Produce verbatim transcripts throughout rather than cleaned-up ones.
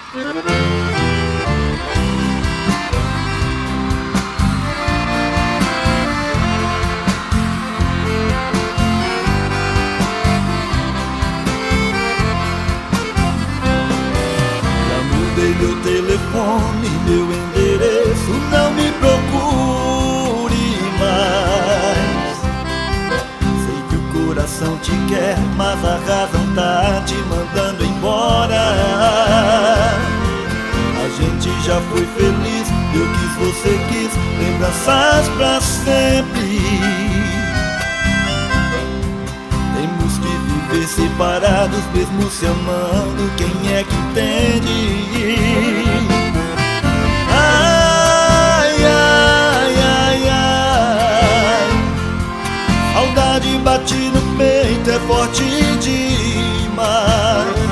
Meu telefone, meu endereço, não me procure mais. Sei que o coração te quer, mas a razão tá te mandando embora. A gente já foi feliz, eu quis, você quis, lembranças pra sempre. Temos que viver separados, mesmo se amando, quem é que entende? Ai, ai, ai, ai, saudade bate no peito, é forte demais.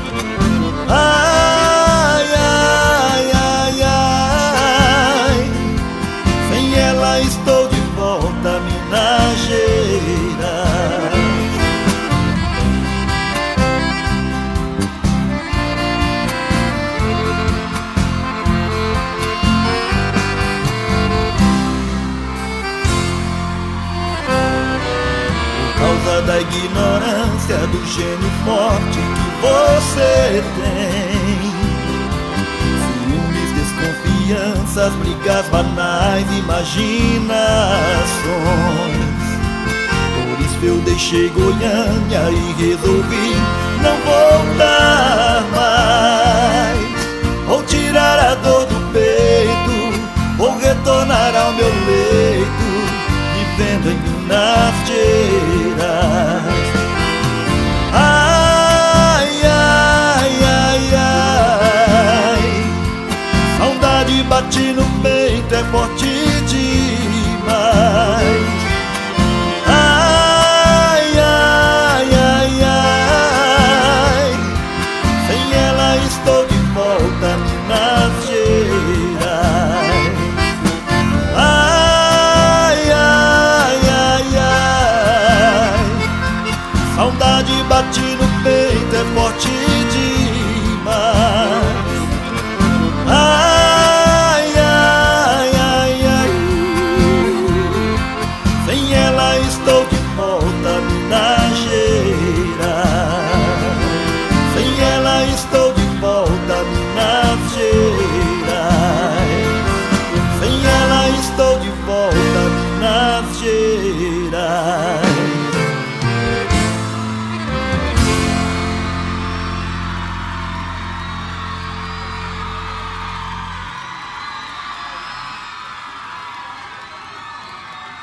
Ai, ai, ai, ai, sem ela estou de volta, minajeira. Causa da ignorância, do gênio forte que você tem, ciúmes, desconfianças, brigas banais, imaginações. Por isso eu deixei Goiânia e resolvi não voltar mais.